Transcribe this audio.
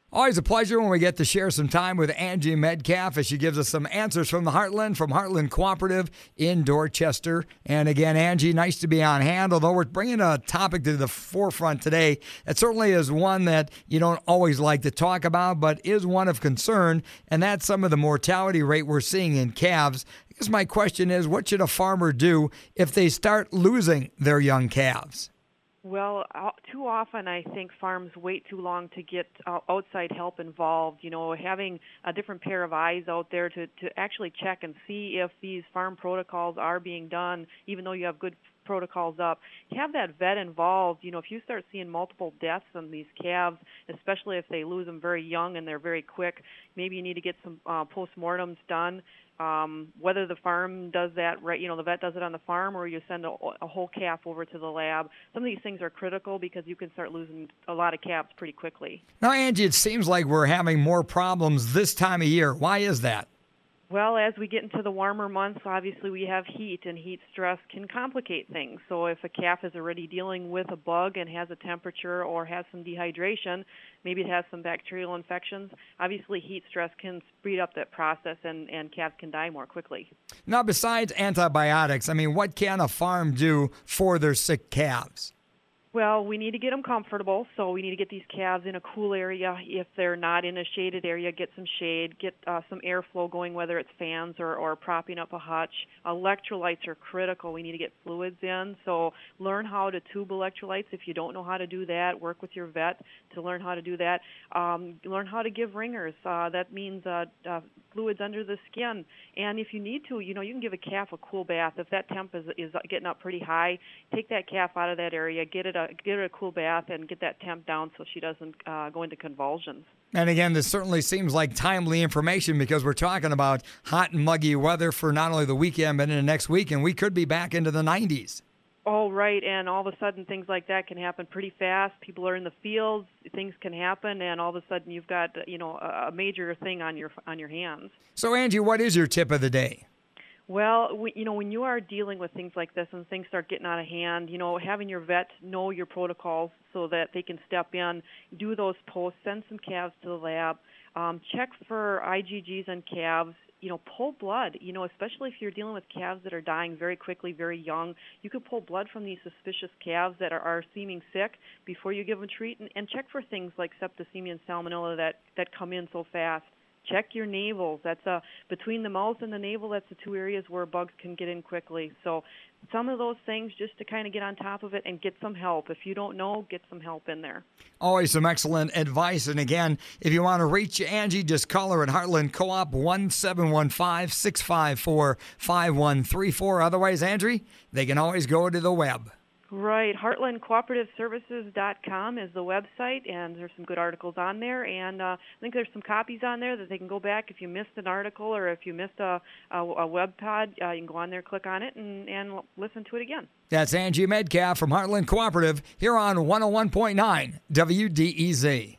Always a pleasure when we get to share some time with Angie Metcalf as she gives us some answers from the Heartland, from Heartland Cooperative in Dorchester. And again, Angie, nice to be on hand, although we're bringing a topic to the forefront today that certainly is one that you don't always like to talk about, but is one of concern, and that's some of the mortality rate we're seeing in calves. I guess my question is, what should a farmer do if they start losing their young calves? Well, too often I think farms wait too long to get outside help involved. You know, having a different pair of eyes out there to actually check and see if these farm protocols are being done, even though you have good protocols up. Have that vet involved. You know, if you start seeing multiple deaths on these calves, especially if they lose them very young and they're very quick, maybe you need to get some postmortems done. Whether the farm does that, right, you know, the vet does it on the farm, or you send a whole calf over to the lab. Some of these things are critical because you can start losing a lot of calves pretty quickly. Now, Angie, it seems like we're having more problems this time of year. Why is that? Well, as we get into the warmer months, obviously we have heat, and heat stress can complicate things. So if a calf is already dealing with a bug and has a temperature or has some dehydration, maybe it has some bacterial infections, obviously heat stress can speed up that process, and calves can die more quickly. Now, besides antibiotics, I mean, what can a farm do for their sick calves? Well, we need to get them comfortable, so we need to get these calves in a cool area. If they're not in a shaded area, get some shade, get some airflow going, whether it's fans or propping up a hutch. Electrolytes are critical. We need to get fluids in, so learn how to tube electrolytes. If you don't know how to do that, work with your vet to learn how to do that. Learn how to give ringers. That means fluids under the skin. And if you need to, you know, you can give a calf a cool bath. If that temp is getting up pretty high, take that calf out of that area, get her a cool bath, and get that temp down so she doesn't go into convulsions. And again, this certainly seems like timely information because we're talking about hot and muggy weather for not only the weekend but into next week, and we could be back into the 90s. Oh, right, and all of a sudden things like that can happen pretty fast. People are in the fields, things can happen, and all of a sudden you've got, you know, a major thing on your hands. So, Angie, what is your tip of the day? Well, you know, when you are dealing with things like this and things start getting out of hand, you know, having your vet know your protocols so that they can step in, do those posts, send some calves to the lab, check for IgGs on calves, you know, pull blood, you know, especially if you're dealing with calves that are dying very quickly, very young. You could pull blood from these suspicious calves that are seeming sick before you give them treat, and check for things like septicemia and salmonella that come in so fast. Check your navels. That's between the mouth and the navel, that's the two areas where bugs can get in quickly. So some of those things just to kind of get on top of it and get some help. If you don't know, get some help in there. Always some excellent advice. And again, if you want to reach Angie, just call her at Heartland Co-op 1-715-654-5134. Otherwise, Angie, they can always go to the web. Right. HeartlandCooperativeServices.com is the website, and there's some good articles on there. And I think there's some copies on there that they can go back. If you missed an article or if you missed a web pod, you can go on there, click on it, and listen to it again. That's Angie Metcalf from Heartland Cooperative here on 101.9 WDEZ.